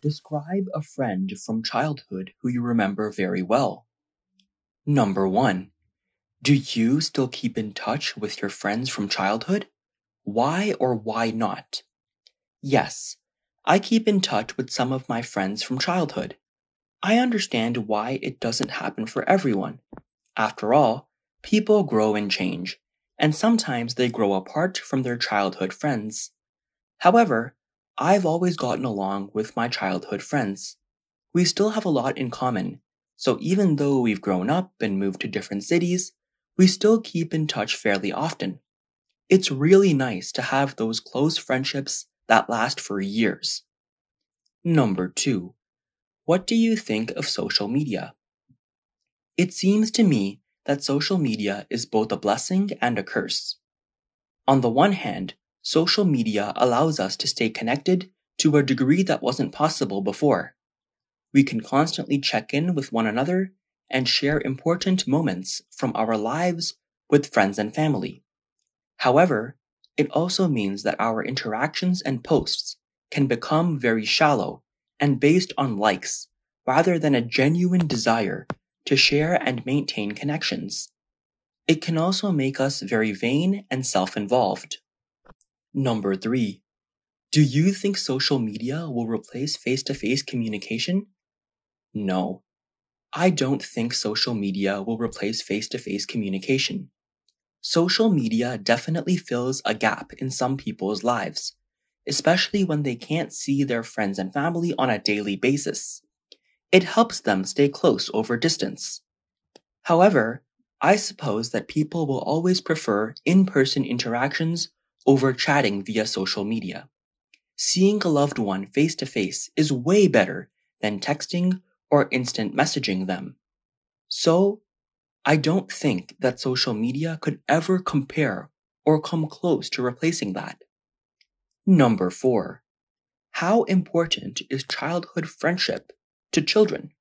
Describe a friend from childhood who you remember very well. Number 1. Do you still keep in touch with your friends from childhood? Why or why not? Yes, I keep in touch with some of my friends from childhood. I understand why it doesn't happen for everyone. After all, people grow and change, and sometimes they grow apart from their childhood friends. However, I've always gotten along with my childhood friends. We still have a lot in common, so even though we've grown up and moved to different cities, we still keep in touch fairly often. It's really nice to have those close friendships that last for years. Number 2. What do you think of social media? It seems to me that social media is both a blessing and a curse. On the one hand, social media allows us to stay connected to a degree that wasn't possible before. We can constantly check in with one another and share important moments from our lives with friends and family. However, it also means that our interactions and posts can become very shallow and based on likes rather than a genuine desire to share and maintain connections. It can also make us very vain and self-involved. Number 3. Do you think social media will replace face-to-face communication? No, I don't think social media will replace face-to-face communication. Social media definitely fills a gap in some people's lives, especially when they can't see their friends and family on a daily basis. It helps them stay close over distance. However, I suppose that people will always prefer in-person interactions over chatting via social media. Seeing a loved one face to face is way better than texting or instant messaging them. So, I don't think that social media could ever compare or come close to replacing that. Number 4. How important is childhood friendship to children?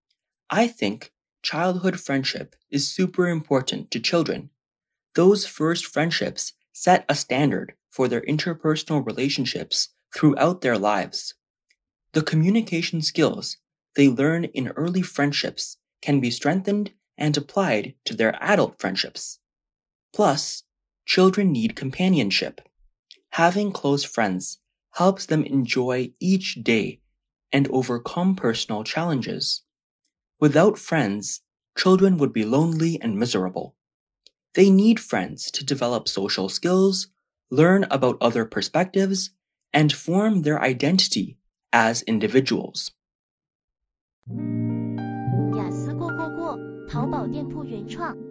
I think childhood friendship is super important to children. Those first friendships set a standard for their interpersonal relationships throughout their lives. The communication skills they learn in early friendships can be strengthened and applied to their adult friendships. Plus, children need companionship. Having close friends helps them enjoy each day and overcome personal challenges. Without friends, children would be lonely and miserable. They need friends to develop social skills, learn about other perspectives, and form their identity as individuals. 雅思过，淘宝店铺原创